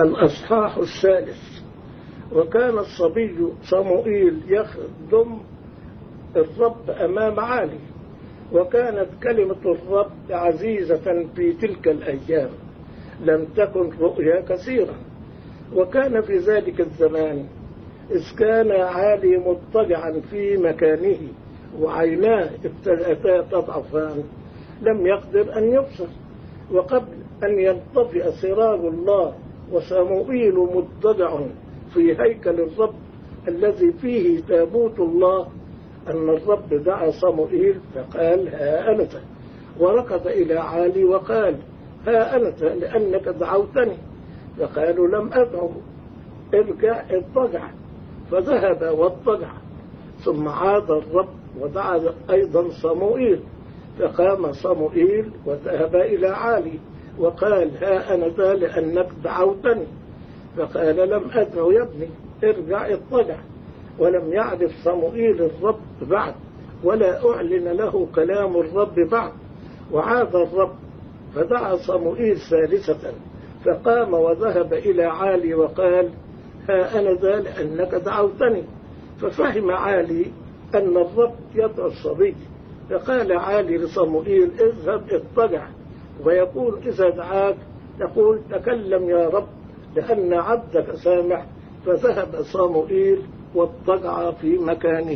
الأصحاح الثالث. وكان الصبي صموئيل يخدم الرب أمام عالي، وكانت كلمة الرب عزيزة في تلك الأيام، لم تكن رؤيا كثيرة. وكان في ذلك الزمان إذ كان عالي مضطجعا في مكانه وعيناه ابتدأتا تضعفان، لم يقدر أن يبصر. وقبل أن ينطفئ سراج الله وصموئيل مضطجع في هيكل الرب الذي فيه تابوت الله، أن الرب دعا صموئيل فقال: ها أنت. وركض إلى عالي وقال: ها أنت، لأنك دعوتني. فقالوا: لم أدعو، ارجع اضطجع. فذهب واضطجع. ثم عاد الرب ودعا أيضا صموئيل، فقام صموئيل وذهب إلى عالي وقال: ها أنا ذا، لأنك دعوتني. فقال: لم أدعو يا ابني، ارجع اضطجع. ولم يعرف صموئيل الرب بعد، ولا أعلن له كلام الرب بعد. وعاد الرب فدعا صموئيل ثالثة، فقام وذهب إلى عالي وقال: ها أنا ذا، لأنك دعوتني. ففهم عالي أن الرب يدعو الصبي. فقال عالي لصموئيل: اذهب اضطجع. ويقول إذا دعاك تقول: تكلم يا رب، لأن عبدك سامع. فذهب صموئيل واضطجع في مكانه.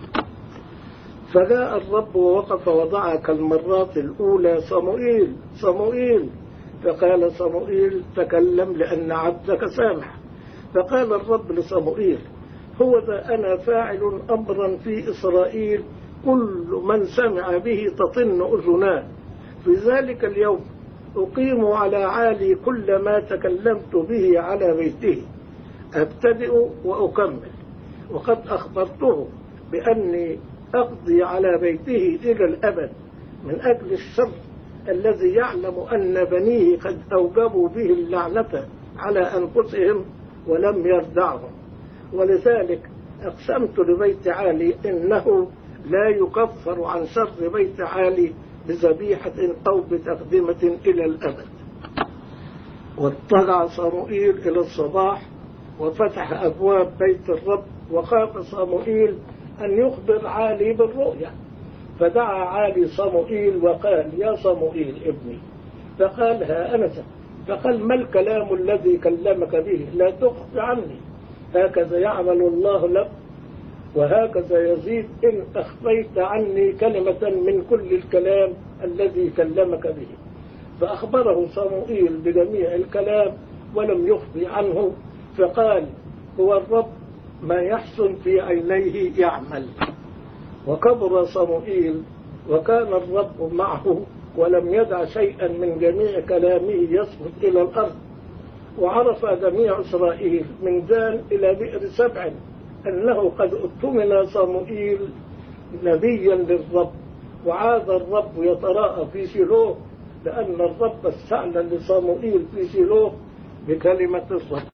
فجاء الرب ووقف ودعا كالمرات الأولى: صموئيل صموئيل. فقال صموئيل: تكلم، لأن عبدك سامع. فقال الرب لصموئيل: هو ذا أنا فاعل أمرا في إسرائيل كل من سمع به تطن أذناه. في ذلك اليوم أقيم على عالي كل ما تكلمت به على بيته، أبتدئ وأكمل. وقد أخبرته بأني أقضي على بيته إلى الأبد من أجل الشر الذي يعلم أن بنيه قد أوجبوا به اللعنة على أنفسهم ولم يردعهم. ولذلك أقسمت لبيت عالي إنه لا يكفر عن شر بيت عالي بذبيحة أو بتقدمة إلى الأبد. واضطجع صموئيل إلى الصباح وفتح أبواب بيت الرب، وخاف صموئيل أن يخبر عالي بالرؤيا. فدعا عالي صموئيل وقال: يا صموئيل ابني. فقال: ها أنا. فقال: ما الكلام الذي كلمك به؟ لا تخف عني. هكذا يعمل الله لك، وهكذا يزيد إن أخفيت عني كلمة من كل الكلام الذي كلمك به. فأخبره صموئيل بجميع الكلام ولم يخفي عنه. فقال: هو الرب ما يحسن في عينيه يعمل. وكبر صموئيل، وكان الرب معه، ولم يدع شيئا من جميع كلامه يسقط إلى الأرض. وعرف جميع إسرائيل من دان إلى بئر سبع أنه قد اؤتمن صموئيل نبيا للرب. وعاد الرب يتراءى في شيلوه، لأن الرب استعلن لصموئيل في شيلوه بكلمة الرب.